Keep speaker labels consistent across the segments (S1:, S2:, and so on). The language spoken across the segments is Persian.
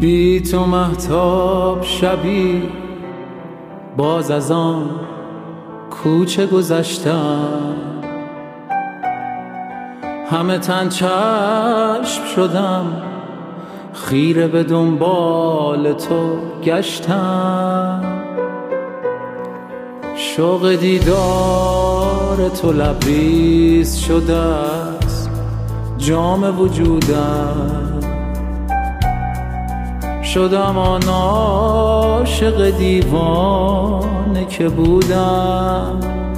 S1: بی تو مهتاب شبی باز از آن کوچه گذشتم، همه تن چشم شدم، خیره به دنبال تو گشتم. شوق دیدار تو لبریز شده است جام وجودم، شدم آن عاشق دیوانه که بودم.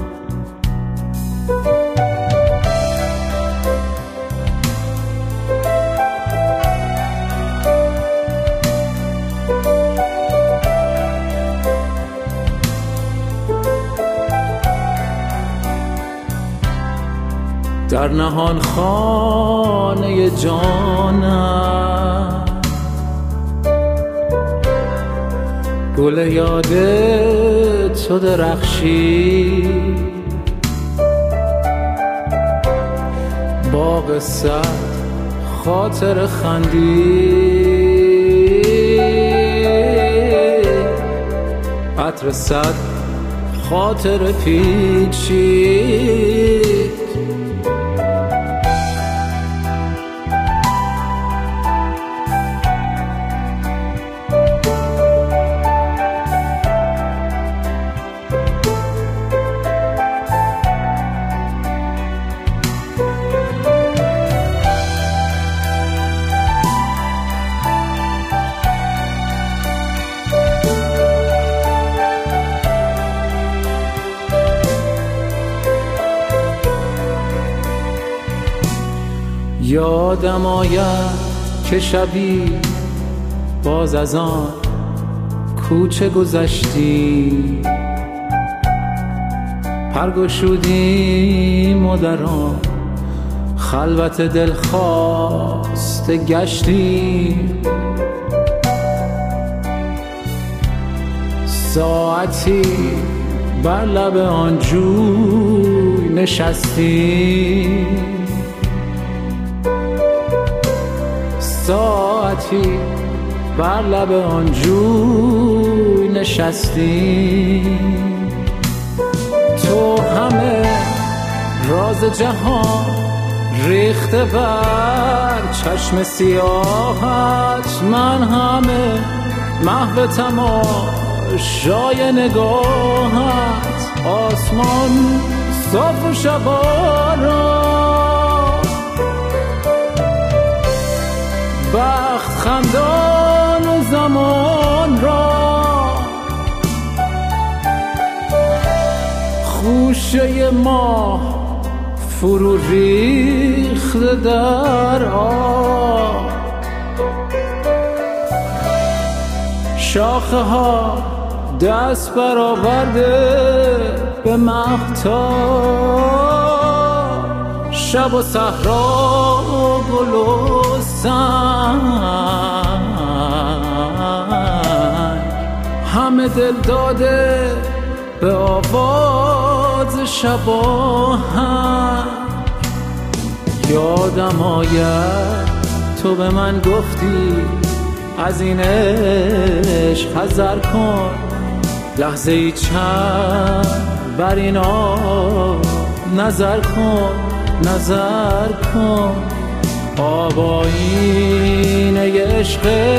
S1: در نهان خانه جانم گل یاد تو درخشی، باغ صد خاطر خندی، عطر صد خاطر پیچید. یادم آید که شبی باز از آن کوچه گذشتی، پر گشودیم و در آن خلوت دلخواسته گشتیم. ساعتی بر لب آن جوی نشستیم، ساعتی بر لب آن جوی نشستیم. تو همه راز جهان ریخته بر چشم سیاهت، من همه محو تماشای نگاهت. آسمان صاف و شبارا، بخت خندان و زمان را، خوشه ماه فرو ریخته در آب، شاخه ها دست برآورده به مهتاب، شب و صحرا و گل و سنگ همه دل داده به آواز شباهنگ. یادم آید تو به من گفتی از این عشق حذر کن، لحظه ای چند بر اینا نظر کن، نظر کن. آبایینه عشق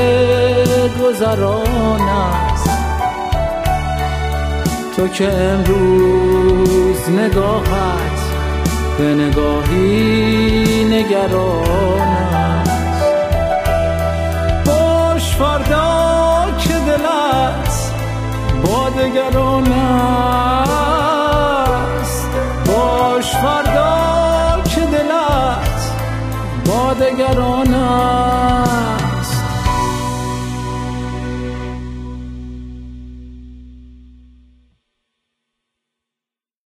S1: گذران است، تو که امروز نگاهت به نگاهی نگران است. باش فردا که دلت با دگران است، باش فردا که دلت با دگران است.